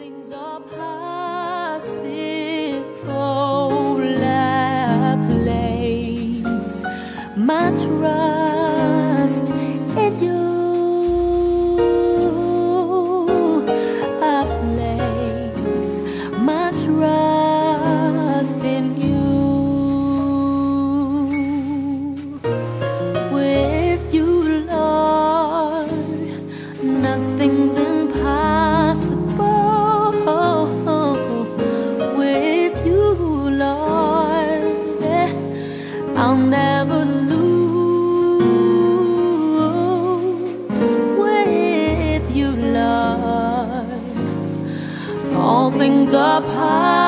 things are possible. I place my trust in you. I place my trust in you. With you, Lord, nothing's impossible. With you, Lord, I'll never lose. With you, Lord, all things are possible.